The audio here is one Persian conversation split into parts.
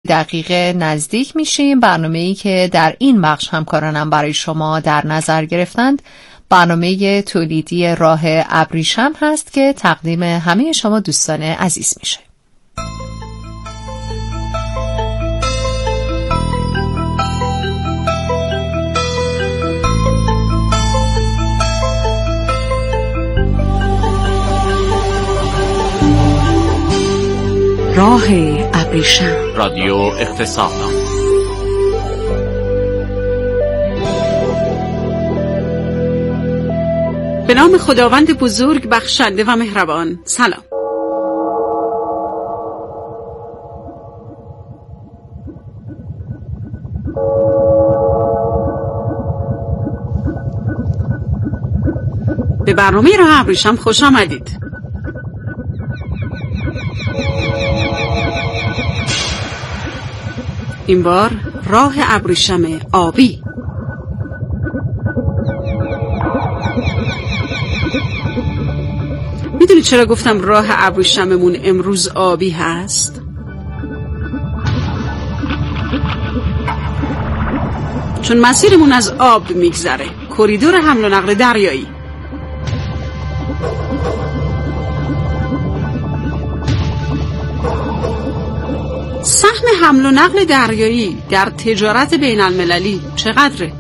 دقیقه نزدیک میشیم. برنامه‌ای که در این بخش همکارانم برای شما در نظر گرفتند برنامه تولیدی راه ابریشم هست که تقدیم همه شما دوستان عزیز میشه. راه ابریشم، رادیو اقتصاد. به نام خداوند بزرگ بخشنده و مهربان. سلام. به برنامه راه ابریشم خوش آمدید. این بار راه ابریشم آبی. میدونی چرا گفتم راه ابریشممون امروز آبی هست؟ چون مسیرمون از آب میگذره، کریدور حمل و نقل دریایی. سهم حمل و نقل دریایی در تجارت بین المللی چقدره؟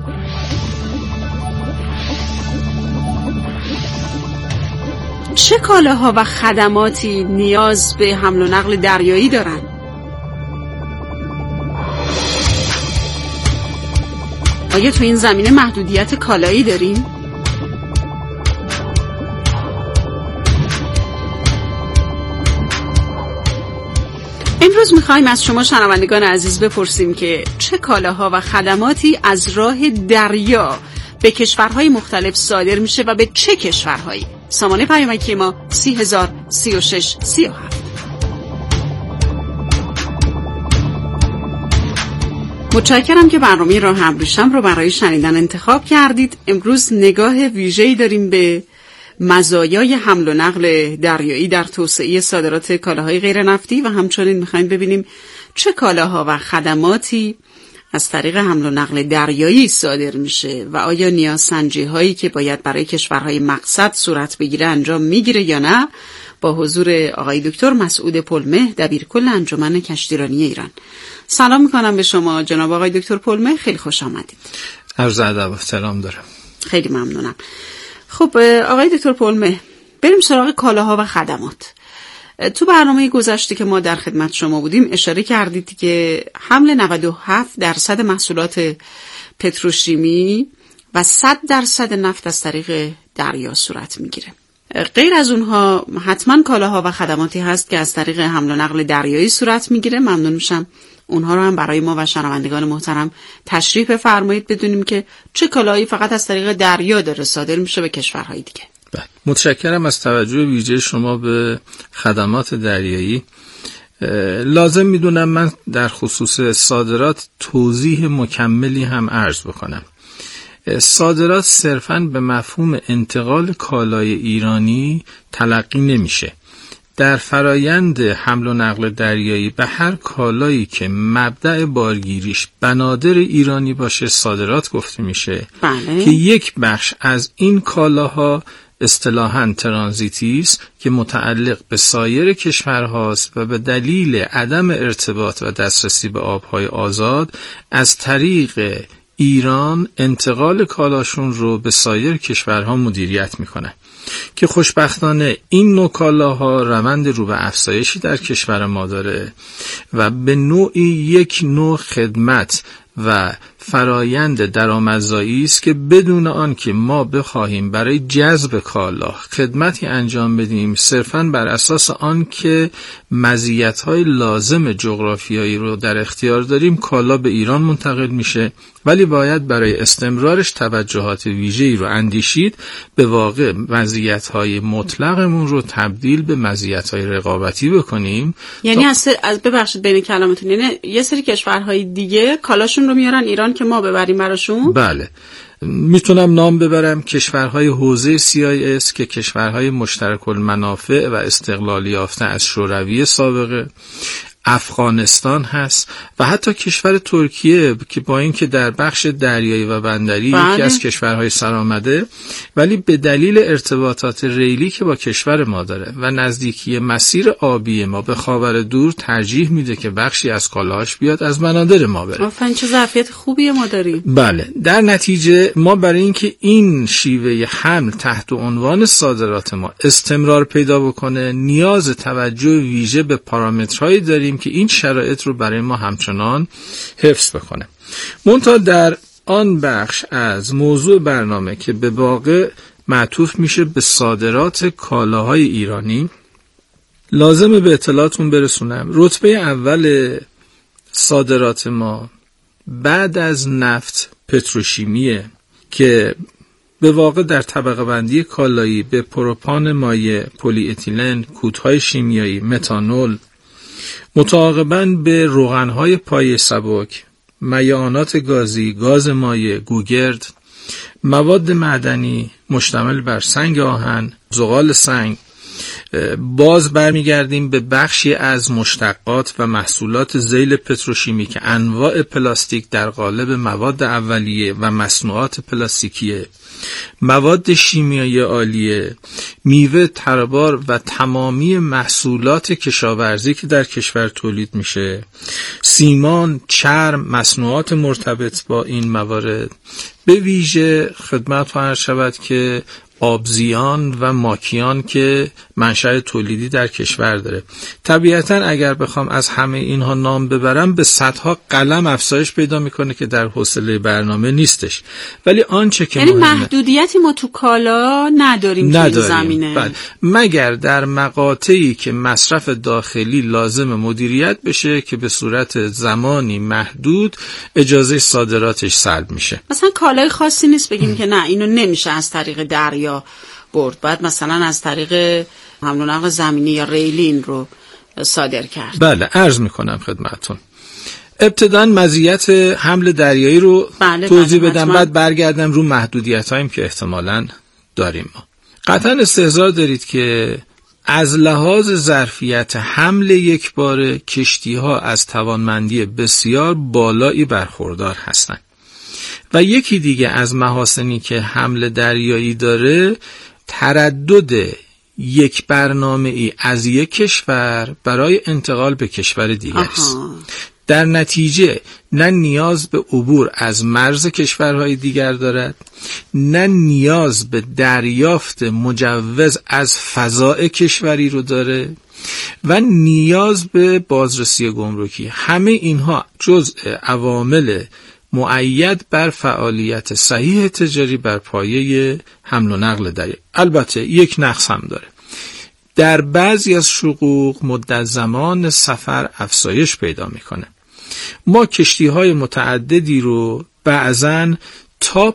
چه کالاها و خدماتی نیاز به حمل و نقل دریایی دارن؟ آیا تو این زمینه محدودیت کالایی داریم؟ امروز میخوایم از شما شنوندگان عزیز بپرسیم که چه کالاها و خدماتی از راه دریا به کشورهای مختلف صادر میشه و به چه کشورهایی؟ سامانه پیامکی ما 30,036,37. متشکرم که برنامه راه ابریشم رو برای شنیدن انتخاب کردید. امروز نگاه ویژه‌ای داریم به مزایای حمل و نقل دریایی در توسعه صادرات کالاهای غیر نفتی و همچنین می‌خوایم ببینیم چه کالاها و خدماتی از طریق حمل و نقل دریایی صادر میشه و آیا نیازسنجی‌هایی که باید برای کشورهای مقصد صورت بگیره انجام میگیره یا نه. با حضور آقای دکتر مسعود پلمه، دبیرکل انجمن کشتیرانی ایران. سلام میکنم به شما جناب آقای دکتر پلمه، خیلی خوش آمدید. عرض ادب و احترام دارم. خیلی ممنونم. خب آقای دکتر پلمه، بریم سراغ کالاها و خدمات. تو برنامه گذشته که ما در خدمت شما بودیم اشاره کردید که حمل 97% محصولات پتروشیمی و 100% نفت از طریق دریا صورت میگیره. غیر از اونها حتما کالاها و خدماتی هست که از طریق حمل و نقل دریایی صورت میگیره. ممنون میشم اونها رو هم برای ما و شنوندگان محترم تشریح بفرمایید بدونیم که چه کالایی فقط از طریق دریا داره صادر میشه به کشورهای دیگه. متشکرم از توجه ویژه شما به خدمات دریایی. لازم میدونم من در خصوص صادرات توضیح مکملی هم عرض بکنم. صادرات صرفاً به مفهوم انتقال کالای ایرانی تلقی نمیشه. در فرایند حمل و نقل دریایی به هر کالایی که مبدأ بارگیریش بنادر ایرانی باشه صادرات گفته میشه. بله. که یک بخش از این کالاها اصطلاحاً ترانزیتی است که متعلق به سایر کشورهاست و به دلیل عدم ارتباط و دسترسی به آبهای آزاد از طریق ایران انتقال کالاشون رو به سایر کشورها مدیریت میکنه که خوشبختانه این نوع کالاها روند رو به افزایشی در کشور ما داره و به نوعی یک نوع خدمت و فرایند درآمدزایی است که بدون آن که ما بخواهیم برای جذب کالا خدمتی انجام بدیم، صرفاً بر اساس آن که مزیت‌های لازم جغرافیایی رو در اختیار داریم کالا به ایران منتقل میشه، ولی باید برای استمرارش توجهات ویژه‌ای رو اندیشید. به واقع مزیت‌های مطلقمون رو تبدیل به مزیت‌های رقابتی بکنیم. یعنی از ببخشید بین کلامتون، یعنی یه سری کشورهای دیگه کالاشون رو میارن ایران که ما ببریم براشون؟ بله، میتونم نام ببرم کشورهای حوزه CIS که کشورهای مشترک المنافع و استقلال یافته از شوروی سابقه، افغانستان هست و حتی کشور ترکیه که با اینکه در بخش دریایی و بندری یکی از کشورهای سرآمده، ولی به دلیل ارتباطات ریلی که با کشور ما داره و نزدیکی مسیر آبی ما به خاور دور ترجیح میده که بخشی از کالاهاش بیاد از بنادر ما بره. آفرین، چه ظرفیت خوبیه ما داریم. بله، در نتیجه ما برای اینکه این شیوه حمل تحت عنوان صادرات ما استمرار پیدا بکنه نیاز توجه ویژه به پارامترهایی داریم که این شرایط رو برای ما همچنان حفظ بکنه. منتها در آن بخش از موضوع برنامه که به واقع معطوف میشه به صادرات کالاهای ایرانی، لازمه به اطلاعتون برسونم رتبه اول صادرات ما بعد از نفت پتروشیمیه که به واقع در طبقه بندی کالایی به پروپان مایع، پلی اتیلن، کودهای شیمیایی، متانول، متعاقباً به روغنهای پایه سبک، مایعات گازی، گاز مایع، گوگرد، مواد معدنی مشتمل بر سنگ آهن، زغال سنگ. باز برمیگردیم به بخشی از مشتقات و محصولات ذیل پتروشیمی که انواع پلاستیک در قالب مواد اولیه و مصنوعات پلاستیکیه، مواد شیمیایی عالیه، میوه، تربار و تمامی محصولات کشاورزی که در کشور تولید میشه، سیمان، چرم، مصنوعات مرتبط با این موارد، به ویژه خدمت عرض شود که آبزیان و ماکیان که منشأ تولیدی در کشور داره. طبیعتاً اگر بخوام از همه اینها نام ببرم به صدها قلم افزایش پیدا میکنه که در حوصله برنامه نیستش، ولی آنچه که یعنی محدودیتی ما تو کالا نداریم تو این زمینه. بله. مگر در مقاطعی که مصرف داخلی لازم مدیریت بشه که به صورت زمانی محدود اجازه صادراتش سلب میشه. مثلا کالای خاصی نیست بگیم که نه اینو نمیشه از طریق دریا برد، باید مثلا از طریق حمل و نقل زمینی یا ریلی این رو صادر کرد. بله، عرض میکنم خدمتتون. ابتداً مزیت حمل دریایی رو توضیح بدم، بعد برگردم رو محدودیت‌هایی که احتمالاً داریم. ما قطعاً استحضار دارید که از لحاظ ظرفیت حمل یک بار کشتی‌ها از توانمندی بسیار بالایی برخوردار هستند. و یکی دیگه از محاسنی که حمل دریایی داره تردد یک برنامه ای از یک کشور برای انتقال به کشور دیگر است. در نتیجه نه نیاز به عبور از مرز کشورهای دیگر دارد، نه نیاز به دریافت مجوز از فضاء کشوری رو داره و نیاز به بازرسی گمرکی. همه اینها جزء عوامل مؤید بر فعالیت صحیح تجاری بر پایه حمل و نقل دریایی. البته یک نقص هم داره. در بعضی از شقوق مدت زمان سفر افزایش پیدا میکنه. ما کشتی‌های متعددی رو بعضن تا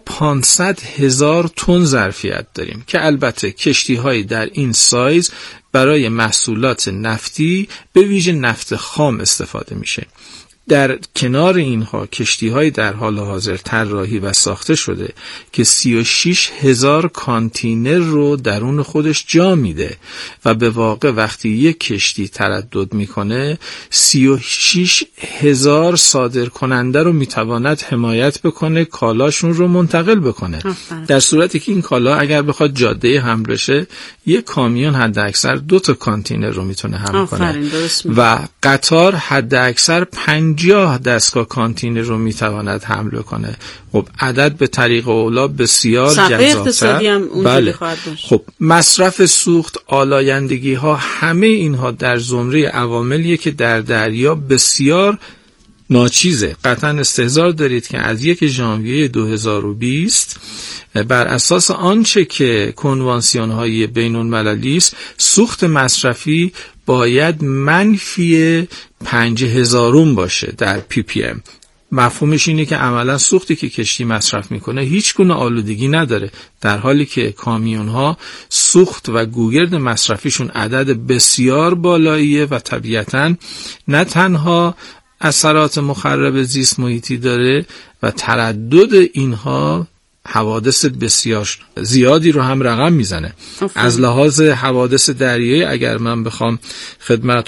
500,000 تن ظرفیت داریم که البته کشتی‌های در این سایز برای محصولات نفتی به ویژه نفت خام استفاده میشه. در کنار اینها کشتی‌های در حال حاضر طراحی و ساخته شده که 36,000 کانتینر رو درون خودش جا میده و به واقع وقتی یک کشتی تردد میکنه 36,000 صادر کننده رو میتواند حمایت بکنه، کالاشون رو منتقل بکنه. در صورتی که این کالا اگر بخواد جاده حمل بشه یک کامیون حد اکثر 2 تا کانتینر رو میتونه حمل کنه و قطار حد اکثر 50 دستگاه کانتینر رو میتواند حمل کنه. خب عدد به طریق اولا بسیار جذاب‌تر. بله. خب مصرف سوخت، آلایندگی ها، همه اینها در زمره عواملیه که در دریا بسیار ناچیزه. قطعا استحضار دارید که از 1 ژانویه 2020 بر اساس آنچه که کنوانسیون های بین المللی است سوخت مصرفی باید منفی 5,000 باشه در PPM. مفهومش اینه که عملا سوختی که کشتی مصرف میکنه هیچ گونه آلودگی نداره، در حالی که کامیون ها سوخت و گوگرد مصرفیشون عدد بسیار بالاییه و طبیعتاً نه تنها اثرات مخرب زیست محیطی داره و تردد اینها حوادث بسیار زیادی رو هم رقم میزنه. از لحاظ حوادث دریایی اگر من بخوام خدمتون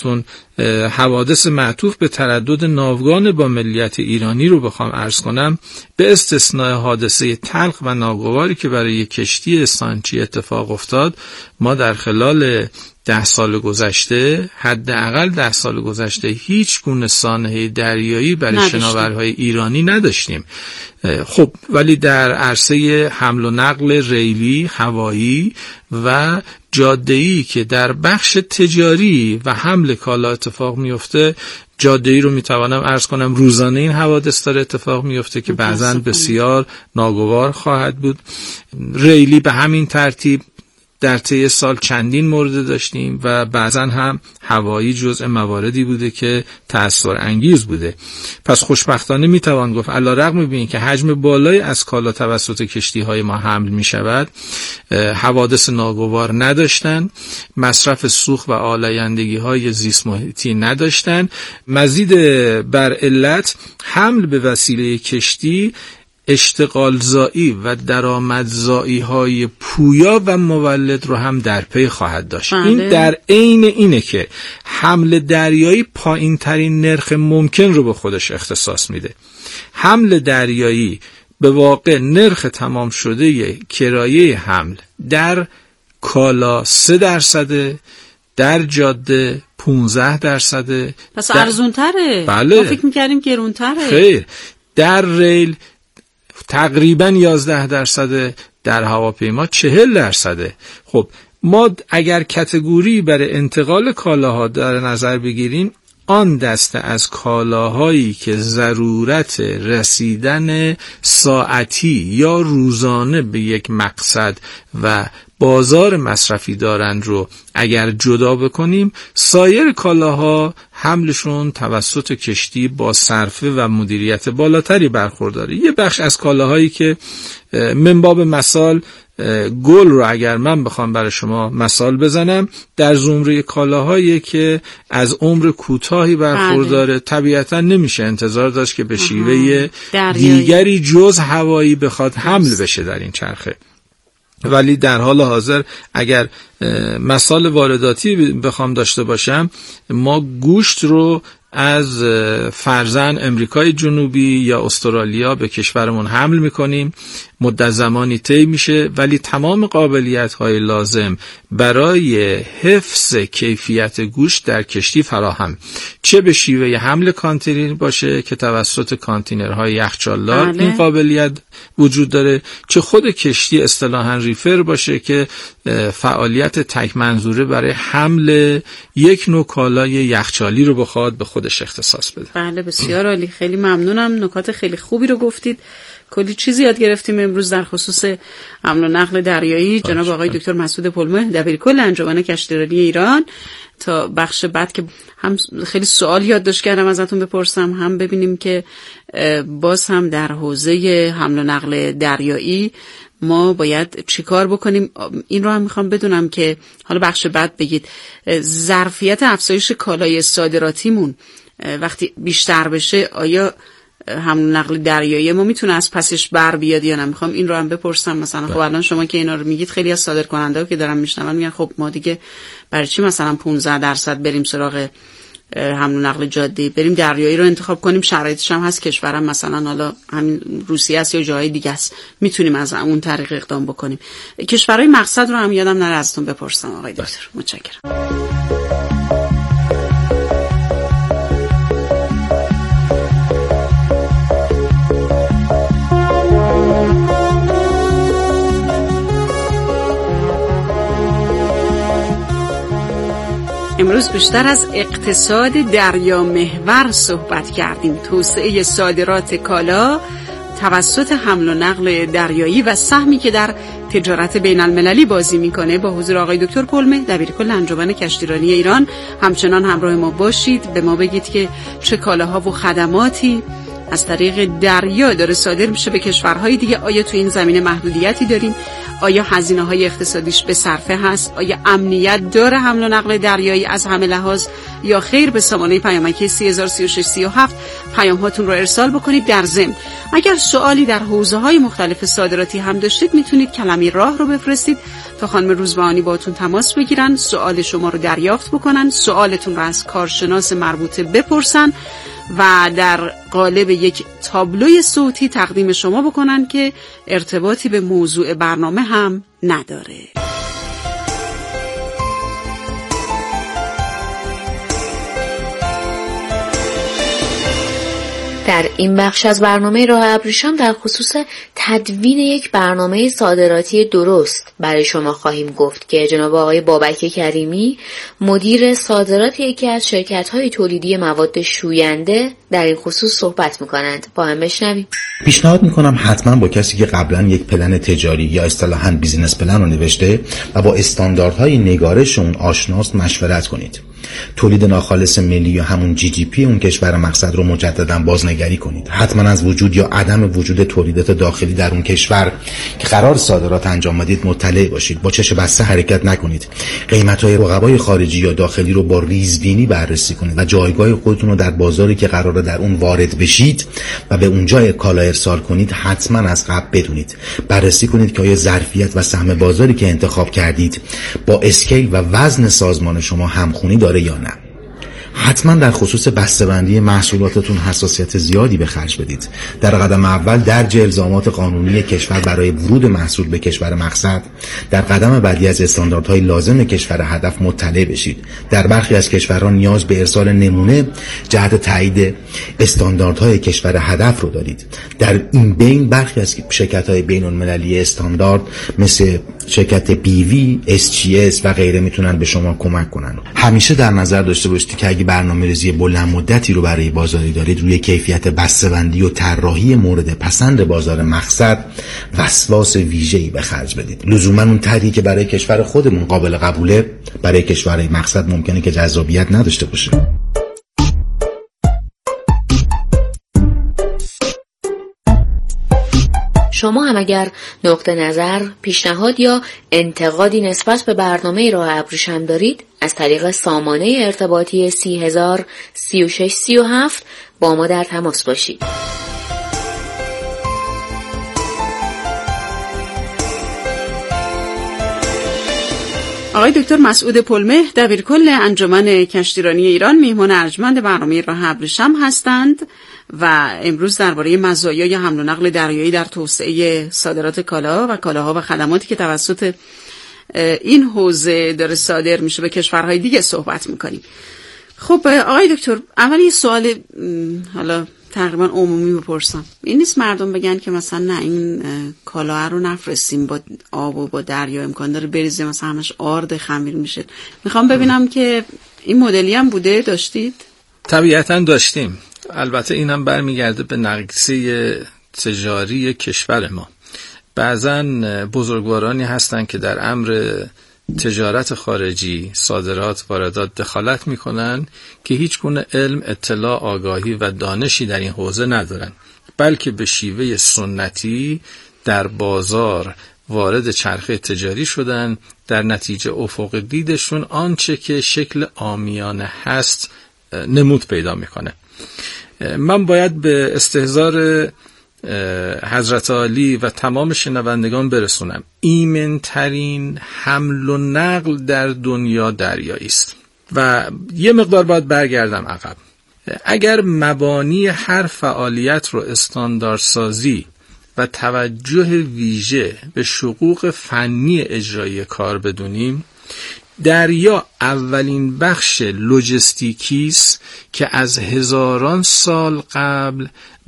حوادث معطوف به تردد ناوگان با ملیت ایرانی رو بخوام عرض کنم، به استثناء حادثه تلخ و ناگواری که برای کشتی سانچی اتفاق افتاد، ما در خلال 10 سال گذشته، حداقل 10 سال گذشته، هیچ گونه سانحه دریایی برای شناورهای ایرانی نداشتیم. خب ولی در عرصه حمل و نقل ریلی، هوایی و جاده‌ای که در بخش تجاری و حمل کالا اتفاق میفته، جاده‌ای رو میتوانم عرض کنم روزانه این حوادث داره اتفاق میفته که بعضاً بسیار ناگوار خواهد بود. ریلی به همین ترتیب در طی سال چندین مورد داشتیم و بعضا هم هوایی جزء مواردی بوده که تأثیر انگیز بوده. پس خوشبختانه میتوان گفت علیرغم بین که حجم بالایی از کالا توسط کشتی‌های ما حمل میشود، حوادث ناگوار نداشتن، مصرف سوخت و آلایندگی‌های زیست محیطی نداشتن. مزید بر علت، حمل به وسیله کشتی اشتغالزایی و درآمدزایی های پویا و مولد رو هم در پی خواهد داشت. این در عین اینه که حمل دریایی پایین ترین نرخ ممکن رو به خودش اختصاص میده. حمل دریایی به واقع نرخ تمام شده کرایه حمل در کالا 3%، در جاده 15%. پس ارزون تره. بله. ما فکر میکردیم گرون تره. خیر. در ریل تقریباً 11%، در هواپیما 40%. خب ما اگر کاتگوری برای انتقال کالاها در نظر بگیریم، آن دسته از کالاهایی که ضرورت رسیدن ساعتی یا روزانه به یک مقصد و بازار مصرفی دارند رو اگر جدا بکنیم، سایر کالاها حملشون توسط کشتی با صرفه و مدیریت بالاتری برخورداره. یه بخش از کالاهایی که من باب مثال گل رو اگر من بخوام برای شما مثال بزنم، در زمره کالاهایی که از عمر کوتاهی برخورداره، طبیعتا نمیشه انتظار داشت که به شیوه دیگری جز هوایی بخواد حمل بشه در این چرخه. ولی در حال حاضر اگر مثال وارداتی بخوام داشته باشم، ما گوشت رو از فرضاً امریکای جنوبی یا استرالیا به کشورمون حمل میکنیم، مدت زمانی طی میشه، ولی تمام قابلیت‌های لازم برای حفظ کیفیت گوشت در کشتی فراهم، چه به شیوه حمل کانتینر باشه که توسط کانتینرهای یخچالدار این قابلیت وجود داره، چه خود کشتی اصطلاحاً ریفر باشه که فعالیت تک منظوره برای حمل یک نوع کالای یخچالی رو بخواد به خودش اختصاص بده. بله بسیار عالی، خیلی ممنونم، نکات خیلی خوبی رو گفتید. کلی چیزی یاد گرفتیم امروز در خصوص حمل و نقل دریایی. جناب آقای دکتر مسعود پلمه، دبیرکل انجمن کشتیرانی ایران. تا بخش بعد که هم خیلی سوال یادداشت کردم ازتون بپرسم، هم ببینیم که باز هم در حوزه حمل و نقل دریایی ما باید چیکار بکنیم. این رو هم میخوام بدونم که حالا بخش بعد بگید ظرفیت افزایش کالای صادراتیمون وقتی بیشتر بشه، آیا حمل و نقل دریایی ما میتونه از پسش بر بیاد یا نه؟ میخوام این رو هم بپرسم. مثلا خب الان شما که اینا رو میگید، خیلی از صادرکننده‌ها که دارن میشنون میگن خب ما دیگه برای چی مثلا 15% بریم سراغ حمل و نقل جاده‌ای، بریم دریایی رو انتخاب کنیم، شرایطش هم هست، کشورم مثلا حالا همین روسیه است یا جای دیگه است، میتونیم از اون طریق اقدام بکنیم. کشورهای مقصد رو هم یادم نره ازتون بپرسم آقای دکتر. متشکرم. امروز بیشتر از اقتصاد دریا محور صحبت کردیم، توسعه صادرات کالا توسط حمل و نقل دریایی و سهمی که در تجارت بین المللی بازی میکنه. با حضور آقای دکتر پلمه، دبیرکل انجمن کشتیرانی ایران، همچنان همراه ما باشید. به ما بگید که چه کالاها و خدماتی از طریق دریا داره صادر میشه به کشورهای دیگه. آیا تو این زمینه محدودیتی داریم؟ آیا هزینه‌های اقتصادیش به صرفه هست؟ آیا امنیت داره حمل و نقل دریایی از همه لحاظ یا خیر؟ به سامانه پیامکی 303637 پیام هاتون رو ارسال بکنید. در ضمن اگر سوالی در حوزه‌های مختلف صادراتی هم داشتید میتونید کلمه راه رو بفرستید تا خانم روزبهانی باهاتون تماس بگیرن، سوال شما رو دریافت بکنن، سوالتون رو از کارشناس مربوطه بپرسن و در قالب یک تابلوی صوتی تقدیم شما بکنن که ارتباطی به موضوع برنامه هم نداره. در این بخش از برنامه راه ابریشم در خصوص تدوین یک برنامه صادراتی درست برای شما خواهیم گفت که جناب آقای بابک کریمی مدیر صادرات یکی از شرکت‌های تولیدی مواد شوینده در این خصوص صحبت می‌کنند. با هم بشنویم. پیشنهاد می‌کنم حتما با کسی که قبلا یک پلن تجاری یا اصطلاحاً بیزینس پلن رو نوشته و با استانداردهای نگارش اون آشناست مشورت کنید. تولید ناخالص ملی یا همون GDP اون کشور مقصد رو مجددا بازنگری کنید. حتما از وجود یا عدم وجود تولیدات داخلی در اون کشور که قرار صادرات انجام بدید مطلع باشید. با چش بسته حرکت نکنید. قیمت‌های رقبای خارجی یا داخلی رو با ریزبینی بررسی کنید و جایگاه خودتون رو در بازاری که قراره در اون وارد بشید و به اونجا کالا ارسال کنید حتما از قبل بدونید. بررسی کنید که آیا ظرفیت و سهم بازاری که انتخاب کردید با اسکیل و وزن سازمان شما همخونی داره یا نه. حتما در خصوص بسته‌بندی محصولاتتون حساسیت زیادی به خرج بدید. در قدم اول درج الزامات قانونی کشور برای ورود محصول به کشور مقصد، در قدم بعدی از استانداردهای لازم کشور هدف مطلع بشید. در برخی از کشورها نیاز به ارسال نمونه جهت تایید استانداردهای کشور هدف رو دارید. در این بین برخی از شرکت‌های بین‌المللی استاندارد مثل شرکت BV، SGS و غیره میتونن به شما کمک کنن. همیشه در نظر داشته باشید که اگه برنامه‌ریزی بلند مدتی رو برای بازاری دارید، روی کیفیت بسته‌بندی و طراحی مورد پسند بازار مقصد وسواس ویژه‌ای به خرج بدید. لزوما اون طرحی که برای کشور خودمون قابل قبوله برای کشورهای مقصد ممکنه که جذابیت نداشته باشه. شما هم اگر نقطه نظر، پیشنهاد یا انتقادی نسبت به برنامه راه ابریشم دارید، از طریق سامانه ارتباطی 3003637 با ما در تماس باشید. آقای دکتر مسعود پلمه دبیرکل انجمن کشتیرانی ایران میهمان ارجمند برنامه راه ابریشم هستند و امروز درباره مزایای حمل و نقل دریایی در توسعه صادرات کالا و کالاها و خدماتی که توسط این حوزه داره صادر میشه به کشورهای دیگه صحبت میکنیم. خب آقای دکتر، اول یه سوال حالا تقریبا عمومی بپرسم. این نیست مردم بگن که مثلا نه این کالا رو نفرستیم با آب و با دریا، امکان داره بریزه مثلا همش آرد خمیر میشه. میخوام ببینم که این مدلی هم بوده، داشتید؟ طبیعتا داشتیم. البته این هم برمیگرده به نقصه تجاری کشور ما. بعضا بزرگوارانی هستن که در امر تجارت خارجی، صادرات، واردات دخالت میکنن که هیچ گونه علم، اطلاع، آگاهی و دانشی در این حوزه ندارن، بلکه به شیوه سنتی در بازار وارد چرخه تجاری شدن. در نتیجه افق دیدشون آنچه که شکل عامیانه هست نمود پیدا میکنه. من باید به استحضار حضرت عالی و تمام شنوندگان برسونم ایمن‌ترین حمل و نقل در دنیا دریایی است و یه مقدار باید برگردم عقب. اگر مبانی هر فعالیت رو استانداردسازی و توجه ویژه به شقوق فنی اجرایی کار بدونیم، دریا اولین بخش لوجستیکی است که از هزاران سال قبل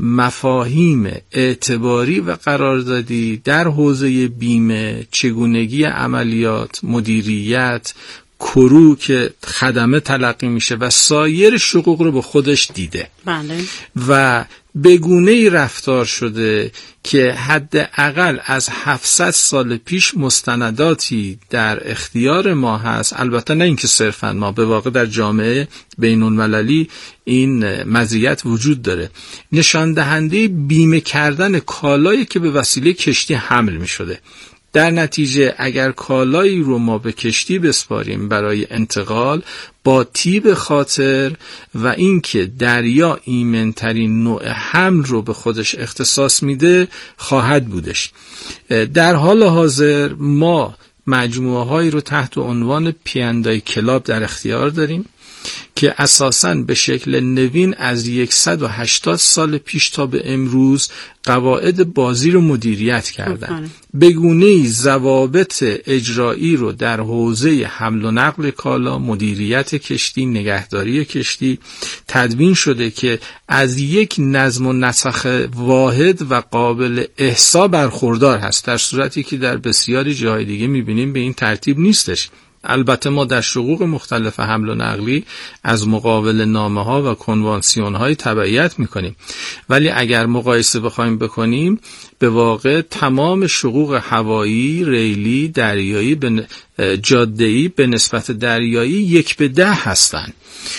مفاهیم اعتباری و قراردادی در حوزه بیمه، چگونگی عملیات، مدیریت، کرو که خدمه تلقی میشه و سایر شقوق رو به خودش دیده. بله. و به گونه‌ای رفتار شده که حداقل از 700 سال پیش مستنداتی در اختیار ما هست. البته نه اینکه صرفاً ما، به واقع در جامعه بین‌المللی این مزیت وجود داره، نشان دهنده بیمه کردن کالایی که به وسیله کشتی حمل می شده. در نتیجه اگر کالایی رو ما به کشتی بسپاریم برای انتقال، با طیب خاطر و اینکه دریا ایمن‌ترین نوع حمل رو به خودش اختصاص میده خواهد بودش. در حال حاضر ما مجموعه هایی رو تحت عنوان پیاندای کلاب در اختیار داریم که اساساً به شکل نوین از 180 سال پیش تا به امروز قواعد بازی رو مدیریت کردن. به گونه‌ای ضوابط اجرایی رو در حوزه حمل و نقل کالا، مدیریت کشتی، نگهداری کشتی تدوین شده که از یک نظم و نسق واحد و قابل احصا برخوردار هست، در صورتی که در بسیاری جاهای دیگه می‌بینیم به این ترتیب نیستش. البته ما در شقوق مختلف حمل و نقلی از مقابل نامه ها و کنوانسیون های تبعیت میکنیم، ولی اگر مقایسه بخوایم بکنیم به واقع تمام شقوق هوایی، ریلی، دریایی، جاده‌ای به نسبت دریایی 1:10 هستند.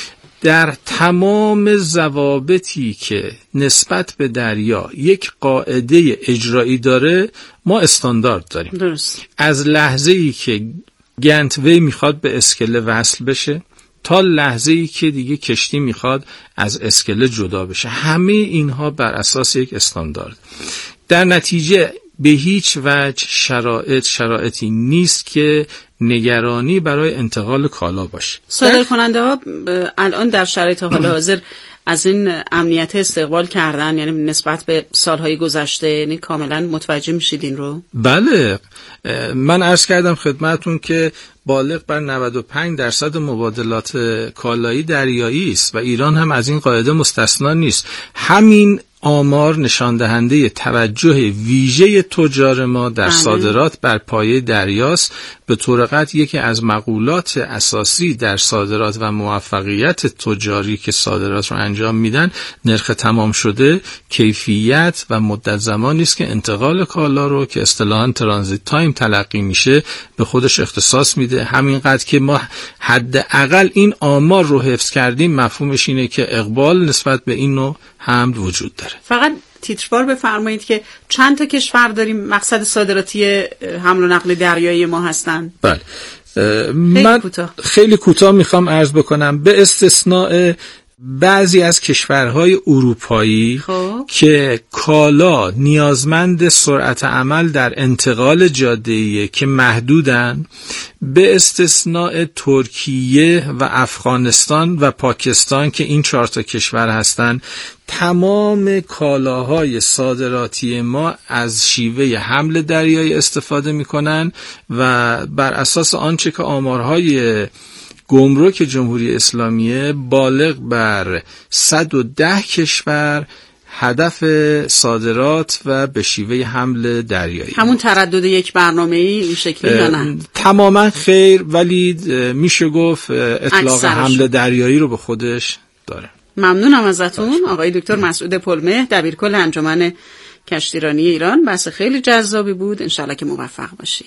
در تمام ضوابطی که نسبت به دریا یک قاعده اجرایی داره ما استاندارد داریم. درست. از لحظه‌ای که گنتوی میخواد به اسکله وصل بشه تا لحظه‌ای که دیگه کشتی میخواد از اسکله جدا بشه، همه اینها بر اساس یک استاندارد. در نتیجه به هیچ وجه شرایطی نیست که نگرانی برای انتقال کالا باشه. صادرکننده ها الان در شرایط حال حاضر از این امنیت استقبال کردن، یعنی نسبت به سالهای گذشته، یعنی کاملا متوجه میشید این رو؟ بله، من عرض کردم خدمتون که بالغ بر 95% مبادلات کالایی دریایی است و ایران هم از این قاعده مستثنا نیست. همین آمار نشان دهنده توجه ویژه تجار ما در صادرات بر پایه دریاست. به طور قطع یکی از مقولات اساسی در صادرات و موفقیت تجاری که صادرات رو انجام میدن نرخ تمام شده، کیفیت و مدت زمانی است که انتقال کالا رو که اصطلاحاً ترانزیت تایم تلقی میشه به خودش اختصاص میده. همینقدر که ما حداقل این آمار رو حفظ کردیم مفهومش اینه که اقبال نسبت به این نوع حمل وجود داره. فقط تیتروار بفرمایید که چند تا کشور داریم مقصد صادراتی حمل و نقل دریایی ما هستن؟ بله، من خیلی کوتاه میخوام عرض بکنم. به استثناء بعضی از کشورهای اروپایی که کالا نیازمند سرعت عمل در انتقال جاده‌ایه که محدودن، به استثناء ترکیه و افغانستان و پاکستان که این 4 تا کشور هستن، تمام کالاهای صادراتی ما از شیوه حمل دریایی استفاده میکنن و بر اساس آنچه که آمارهای گمرک جمهوری اسلامی بالغ بر 110 کشور هدف صادرات و به شیوه حمل دریایی. همون تردد یک برنامه‌ای این شکلی یا نه؟ تماما خیر، ولی میشه گفت اطلاق حمل دریایی رو به خودش داره. ممنونم ازتون آقای دکتر مسعود پلمه، دبیرکل انجمن کشتیرانی ایران. بحث خیلی جذابی بود، انشالله که موفق باشید.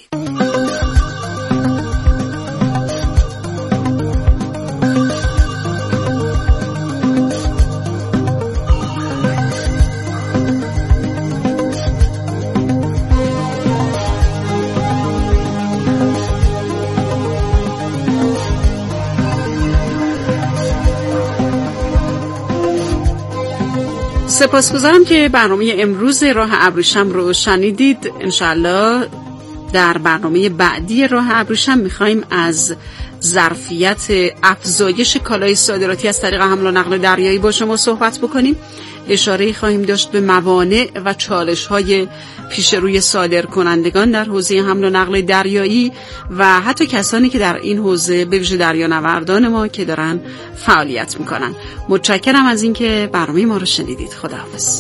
سپاسگزارم که برنامه امروز راه ابریشم رو شنیدید. انشالله در برنامه بعدی راه ابریشم میخوایم از ظرفیت افزایش کالای صادراتی از طریق حمل و نقل دریایی با شما صحبت بکنیم. اشاره خواهیم داشت به موانع و چالش‌های پیش روی صادرکنندگان در حوزه حمل و نقل دریایی و حتی کسانی که در این حوزه به ویژه دریانوردان ما که دارن فعالیت میکنن. متشکرم از اینکه برنامه ما رو شنیدید. خداحافظ.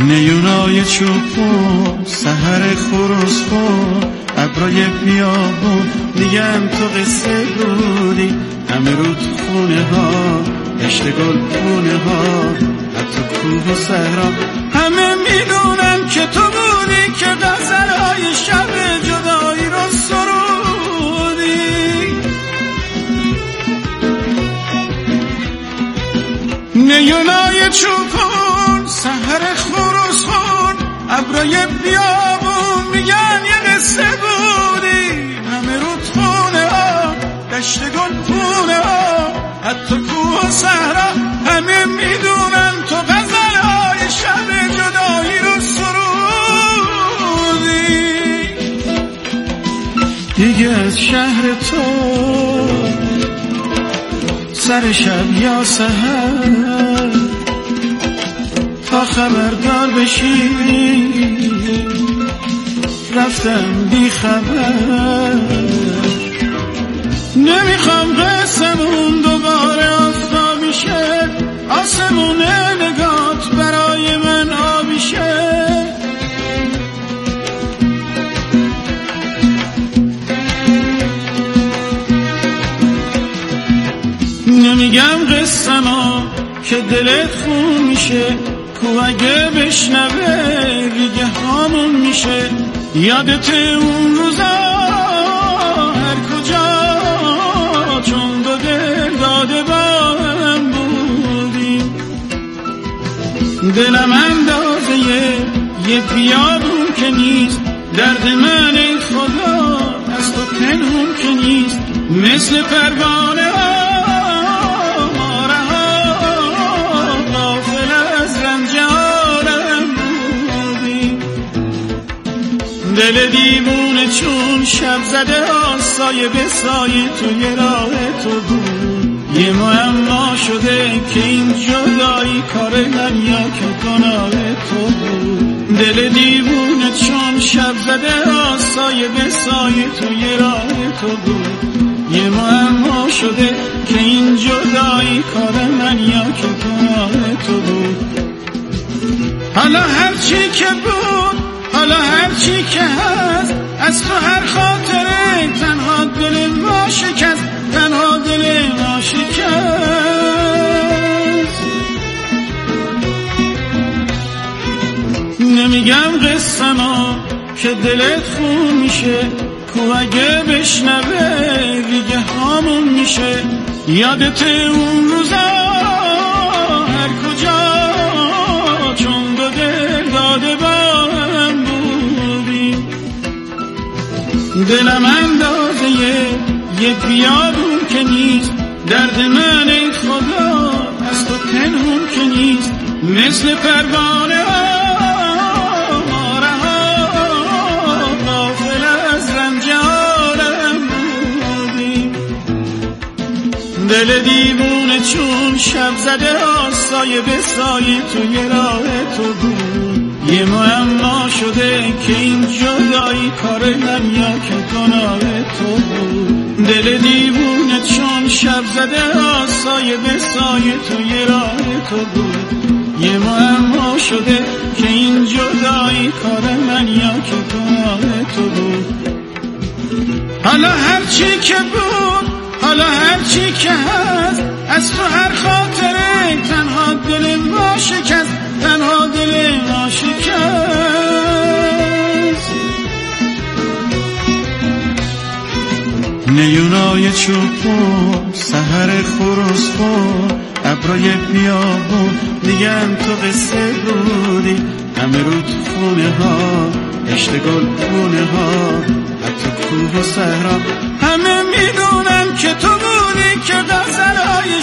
نیونای چوبون سحر خروس خون ابرای بیابون میگن تو قصه بودی همه رو تو خونه ها دشت گل پونه ها حتی کوه و صحرا همه میدونن که تو بودی که غزلهای شب جدایی رو سرودی. نیونای چوبون سحر خروس خون ابرای بیابون میگن یه قصه بودی همه رو تو خونه ها دشت گل پونه ها حتی کوه و صحرا همه میدونن تو غزلهای شب جدایی رو سرودی. دیگه از شهر تو سر شب یا سحر تا خبردار بشی رفتم بی خبر. نمیخوام قسمون دوباره آفتابی شه آسمون نگات برای من آبی شه. نمیگم قسما که دلت خون میشه کو اگه بشنوه ریگه هامون میشه. یادت اون روزا هر کجا چون دو دل داده با هم بودیم دلم اندازه یه بیابون که نیست درد من ای خدا از تو پنهون که نیست مثل پروانه ها دل دیوونه چون شب زده سایه به سایه توی راه تو بود. یه معما شده که این جدایی کار من یا که گناه تو بود. دل دیوونه چون شب زده سایه به سایه توی راه تو بود. یه معما شده که این جدایی کار من یا که گناه تو بود. حالا هرچی که بود حالا هرچی که هست از تو هر خاطره تنها دل ما شکست تنها دل ما شکست. نمیگم قصه ما که دلت خون میشه کو اگه بشنوه ریگه هامون میشه. یادت اون روزا هر کجا چون دو دل داده با دلم اندازه یه بیابون که نیست درد من ای خدا از تو پنهون که نیست مثل پروانه ها رها غافل از رنج عالم بودیم. دل دیوونه چون شب زده سایه به سایه توی راه تو بود. یه معما شده که این جدایی کار من یا که گناه تو بود. دل دیوونه چون شب زده سایه به سایه توی راه تو بود. یه معما شده که این جدایی کار من یا که گناه تو بود. حالا هرچی که بود حالا هرچی که هست از تو هر خاطره تنها دل ما شکست تنها دل ما شکست. نیونای چوبون سحر خروس خون ابرای بیابون میگن تو قصه بودی همه رو تو خونه ها دشت گل پونه ها حتی کوه و صحرا همه میدونن که تو بودی که غزلهای